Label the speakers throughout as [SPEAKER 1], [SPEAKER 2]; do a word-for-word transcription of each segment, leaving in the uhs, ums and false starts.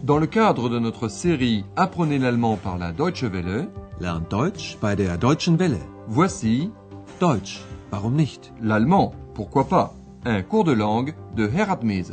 [SPEAKER 1] Dans le cadre de notre série Apprenez l'allemand par la Deutsche Welle,
[SPEAKER 2] Lernt Deutsch bei der Deutschen Welle.
[SPEAKER 1] voici
[SPEAKER 2] Deutsch, warum nicht?
[SPEAKER 1] l'allemand, pourquoi pas, un cours de langue de Herat Mese.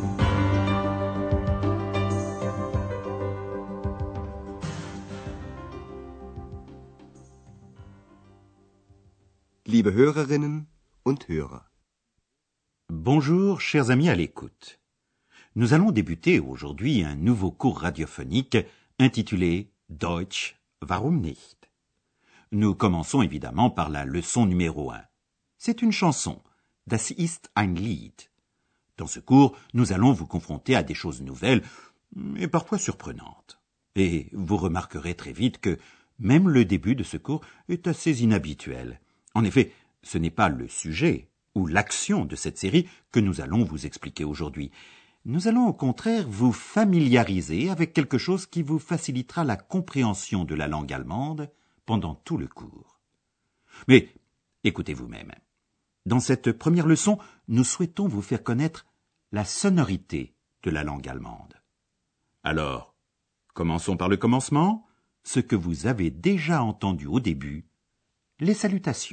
[SPEAKER 3] Liebe Hörerinnen und Hörer.
[SPEAKER 4] Bonjour, chers amis à l'écoute. Nous allons débuter aujourd'hui un nouveau cours radiophonique intitulé Deutsch, warum nicht? Nous commençons évidemment par la leçon numéro un. C'est une chanson. Das ist ein Lied. Dans ce cours, nous allons vous confronter à des choses nouvelles et parfois surprenantes. Et vous remarquerez très vite que même le début de ce cours est assez inhabituel. En effet, ce n'est pas le sujet ou l'action de cette série que nous allons vous expliquer aujourd'hui. Nous allons au contraire vous familiariser avec quelque chose qui vous facilitera la compréhension de la langue allemande pendant tout le cours. Mais écoutez vous-même. Dans cette première leçon, nous souhaitons vous faire connaître la sonorité de la langue allemande. Alors, commençons par le commencement, ce que vous avez déjà entendu au début, les salutations.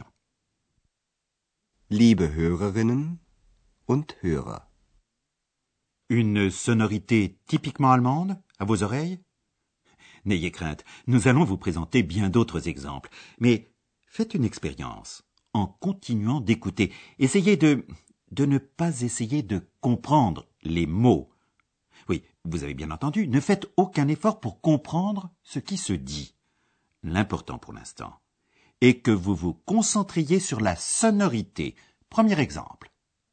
[SPEAKER 3] Liebe Hörerinnen und Hörer.
[SPEAKER 4] Une sonorité typiquement allemande, à vos oreilles? N'ayez crainte, nous allons vous présenter bien d'autres exemples. Mais faites une expérience en continuant d'écouter. Essayez de, de ne pas essayer de comprendre les mots. Oui, vous avez bien entendu, ne faites aucun effort pour comprendre ce qui se dit. L'important pour l'instant est que vous vous concentriez sur la sonorité. Premier exemple.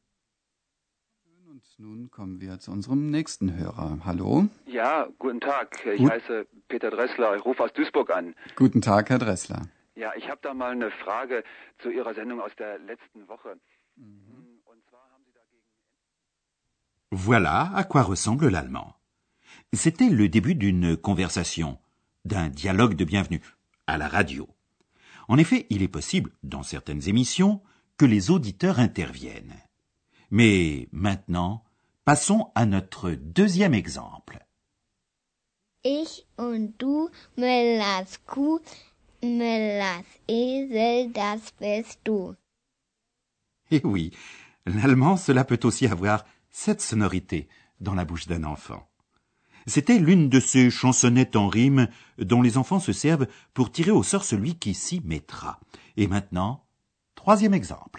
[SPEAKER 5] Nun kommen wir zu unserem nächsten Hörer. Hallo?
[SPEAKER 6] Ja, guten Tag. Ich
[SPEAKER 5] Gut.
[SPEAKER 6] heiße Peter Dressler. Ich rufe aus Duisburg an.
[SPEAKER 5] Guten Tag, Herr Dressler.
[SPEAKER 6] Ja, ich habe da mal eine Frage zu Ihrer Sendung aus der letzten Woche. Mhm. Und zwar haben Sie dagegen...
[SPEAKER 4] Voilà à quoi ressemble l'allemand. C'était le début d'une conversation, d'un dialogue de bienvenue, à la radio. En effet, il est possible, dans certaines émissions, que les auditeurs interviennent. Mais maintenant, passons à notre deuxième exemple.
[SPEAKER 7] Ich und du, Müllers Kuh, Müllers Esel, das bist du.
[SPEAKER 4] Et oui, l'allemand, cela peut aussi avoir cette sonorité dans la bouche d'un enfant. C'était l'une de ces chansonnettes en rime dont les enfants se servent pour tirer au sort celui qui s'y mettra. Et maintenant, troisième exemple.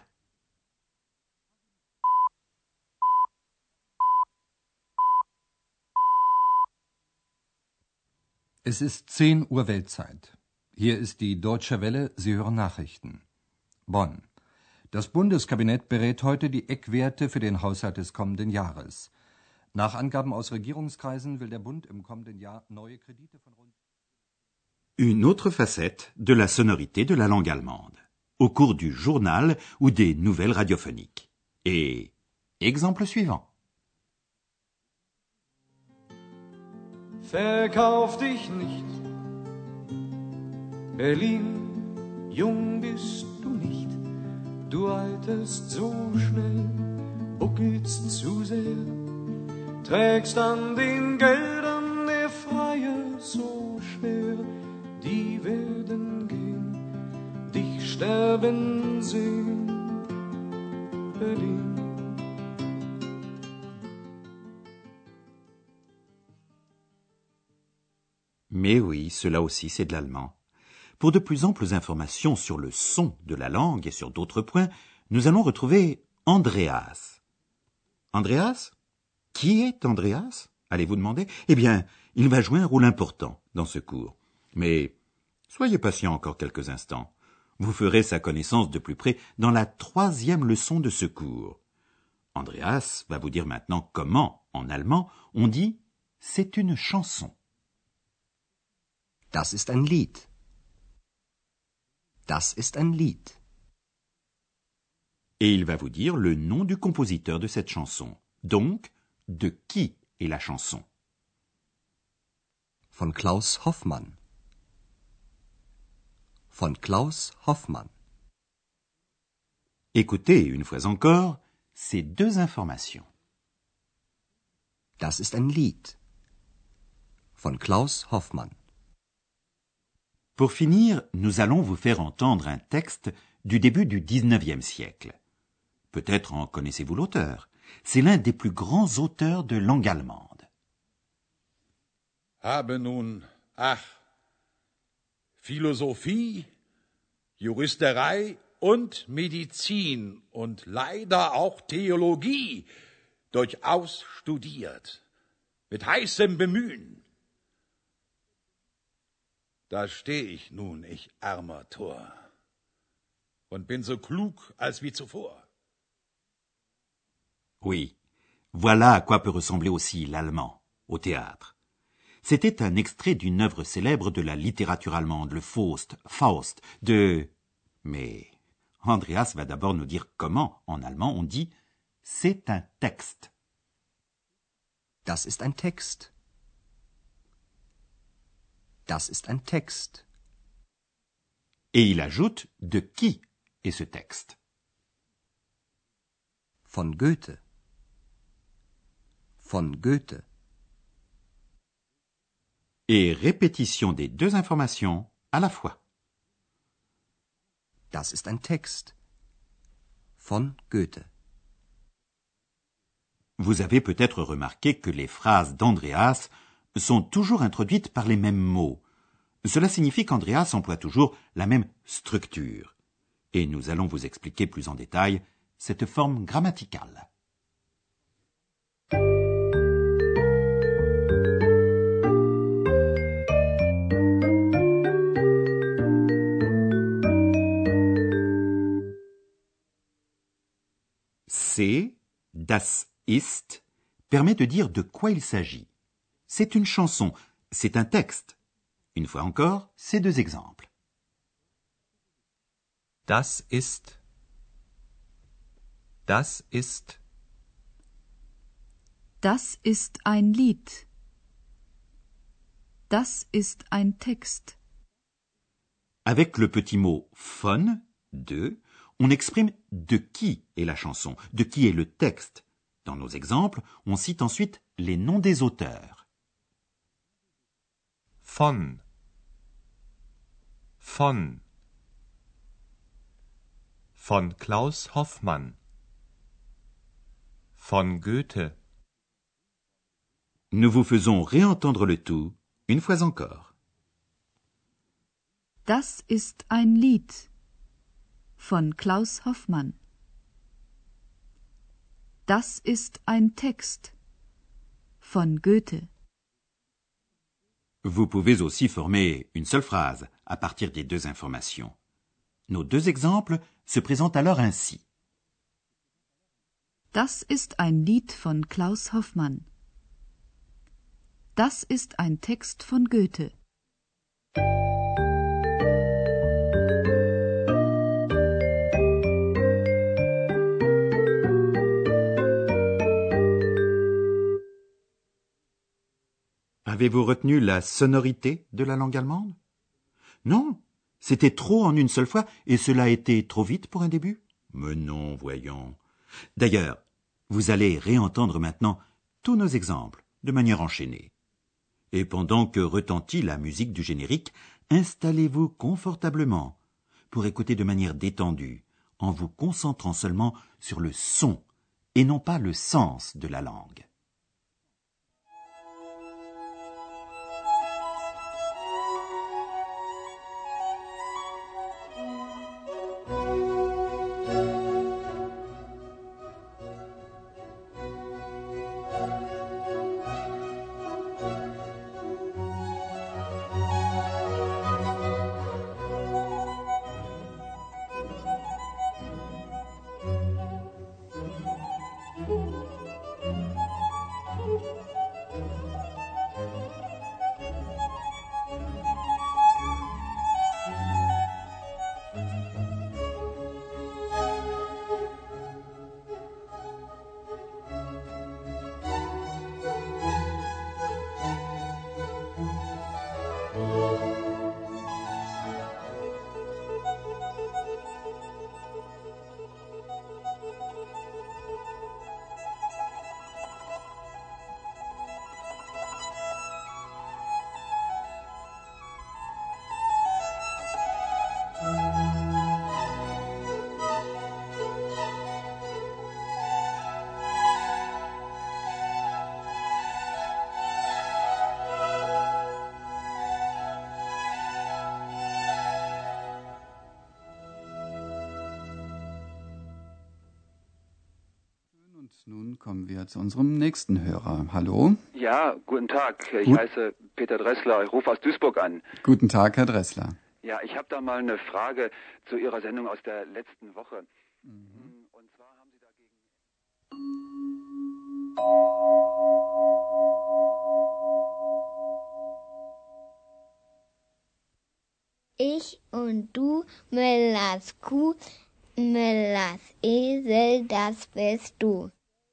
[SPEAKER 8] Es ist zehn Uhr Weltzeit. Hier ist die Deutsche Welle, Sie hören Nachrichten. Bonn. Das Bundeskabinett berät heute die Eckwerte für den Haushalt des kommenden Jahres. Nach Angaben aus Regierungskreisen will der Bund im kommenden Jahr neue Kredite von rund...
[SPEAKER 4] Une autre facette de la sonorité de la langue allemande, au cours du journal ou des nouvelles radiophoniques. Et exemple suivant.
[SPEAKER 9] Verkauf dich nicht, Berlin, jung bist du nicht, du alterst so schnell, buckelst zu sehr, trägst an den Geldern der Freier so schwer, die werden gehen, dich sterben sehen, Berlin.
[SPEAKER 4] Mais oui, cela aussi c'est de l'allemand. Pour de plus amples informations sur le son de la langue et sur d'autres points, nous allons retrouver Andreas. Andreas? Qui est Andreas? Allez-vous demander? Eh bien, il va jouer un rôle important dans ce cours. Mais soyez patient encore quelques instants. Vous ferez sa connaissance de plus près dans la troisième leçon de ce cours. Andreas va vous dire maintenant comment, en allemand, on dit « c'est une chanson ».
[SPEAKER 3] Das ist ein Lied. Das ist ein Lied.
[SPEAKER 4] Et il va vous dire le nom du compositeur de cette chanson. Donc, de qui est la chanson?
[SPEAKER 3] Von Klaus Hoffmann. Von Klaus Hoffmann.
[SPEAKER 4] Écoutez une fois encore ces deux informations.
[SPEAKER 3] Das ist ein Lied. von Klaus Hoffmann.
[SPEAKER 4] Pour finir, nous allons vous faire entendre un texte du début du dix-neuvième siècle. Peut-être en connaissez-vous l'auteur. C'est l'un des plus grands auteurs de langue allemande.
[SPEAKER 10] Habe nun, ach, Philosophie, Juristerei und Medizin und leider auch Theologie durchaus studiert, mit heißem Bemühen. Da steh ich nun, ich armer Tor, und bin so klug als wie zuvor.
[SPEAKER 4] Oui, voilà à quoi peut ressembler aussi l'allemand, au théâtre. C'était un extrait d'une œuvre célèbre de la littérature allemande, le Faust, Faust, de... Mais Andreas va d'abord nous dire comment, en allemand, on dit « c'est un texte ».
[SPEAKER 3] Das ist ein Text. Das ist ein Text.
[SPEAKER 4] Et il ajoute de qui est ce texte.
[SPEAKER 3] Von Goethe. Von Goethe.
[SPEAKER 4] Et répétition des deux informations à la fois.
[SPEAKER 3] Das ist ein Text. Von Goethe.
[SPEAKER 4] Vous avez peut-être remarqué que les phrases d'Andreas sont toujours introduites par les mêmes mots. Cela signifie qu'Andreas emploie toujours la même structure. Et nous allons vous expliquer plus en détail cette forme grammaticale. C'est, das ist, permet de dire de quoi il s'agit. C'est une chanson, c'est un texte. Une fois encore, ces deux exemples.
[SPEAKER 11] Das ist. Das ist.
[SPEAKER 12] Das ist ein Lied. Das ist ein Text.
[SPEAKER 4] Avec le petit mot von, de, on exprime de qui est la chanson, de qui est le texte. Dans nos exemples, on cite ensuite les noms des auteurs.
[SPEAKER 11] Von. Von. Von Klaus Hoffmann. Von Goethe.
[SPEAKER 4] Nous vous faisons réentendre le tout une fois encore.
[SPEAKER 12] Das ist ein Lied. Von Klaus Hoffmann. Das ist ein Text. Von Goethe.
[SPEAKER 4] Vous pouvez aussi former une seule phrase à partir des deux informations. Nos deux exemples se présentent alors ainsi.
[SPEAKER 12] Das ist ein Lied von Klaus Hoffmann. Das ist ein Text von Goethe.
[SPEAKER 4] Avez-vous retenu la sonorité de la langue allemande? Non, c'était trop en une seule fois et cela a été trop vite pour un début? Mais non, voyons. D'ailleurs, vous allez réentendre maintenant tous nos exemples de manière enchaînée. Et pendant que retentit la musique du générique, installez-vous confortablement pour écouter de manière détendue, en vous concentrant seulement sur le son et non pas le sens de la langue.
[SPEAKER 5] nun kommen wir zu unserem nächsten Hörer. Hallo?
[SPEAKER 6] Ja, guten Tag. Ich
[SPEAKER 5] Gut.
[SPEAKER 6] heiße Peter Dressler. Ich rufe aus Duisburg an.
[SPEAKER 5] Guten Tag, Herr Dressler.
[SPEAKER 6] Ja, ich habe da mal eine Frage zu Ihrer Sendung aus der letzten Woche. Mhm. Und zwar haben Sie dagegen...
[SPEAKER 7] Ich und du, Müllers Kuh, Müllers Esel, das bist du.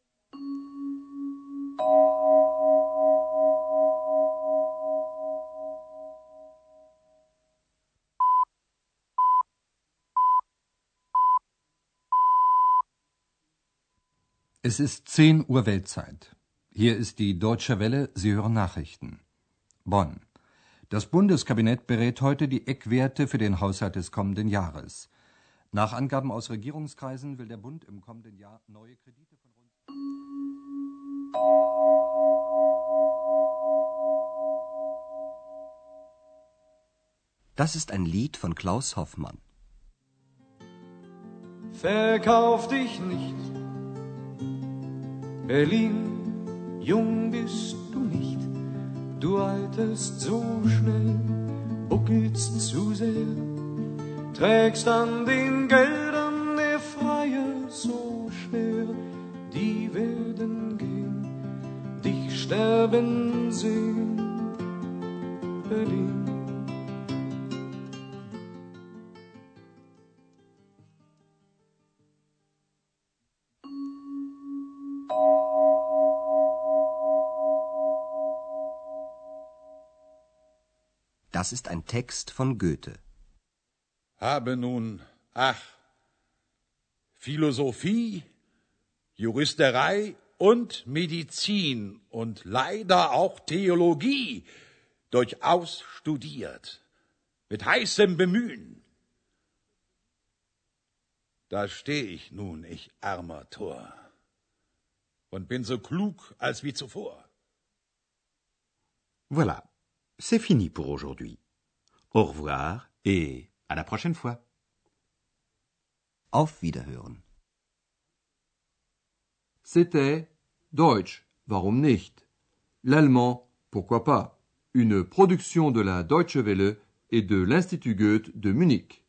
[SPEAKER 8] Es ist zehn Uhr Weltzeit. Hier ist die Deutsche Welle, Sie hören Nachrichten. Bonn. Das Bundeskabinett berät heute die Eckwerte für den Haushalt des kommenden Jahres. Nach Angaben aus Regierungskreisen will der Bund im kommenden Jahr neue Kredite von rund...
[SPEAKER 3] Das ist ein Lied von Klaus Hoffmann.
[SPEAKER 9] Verkauf dich nicht, Berlin, jung bist du nicht, du alterst so schnell, buckelst zu sehr, trägst an den Geldern der Freier so schwer, die werden gehen, dich sterben sehen, Berlin.
[SPEAKER 3] Das ist ein Text von Goethe.
[SPEAKER 10] Habe nun, ach, Philosophie, Juristerei und Medizin und leider auch Theologie durchaus studiert, mit heißem Bemühen. Da steh ich nun, ich armer Tor, und bin so klug als wie zuvor.
[SPEAKER 4] Voilà, c'est fini pour aujourd'hui. Au revoir et à la prochaine fois.
[SPEAKER 3] Auf Wiederhören.
[SPEAKER 1] C'était Deutsch, warum nicht? L'allemand, pourquoi pas? Une production de la Deutsche Welle et de l'Institut Goethe de Munich.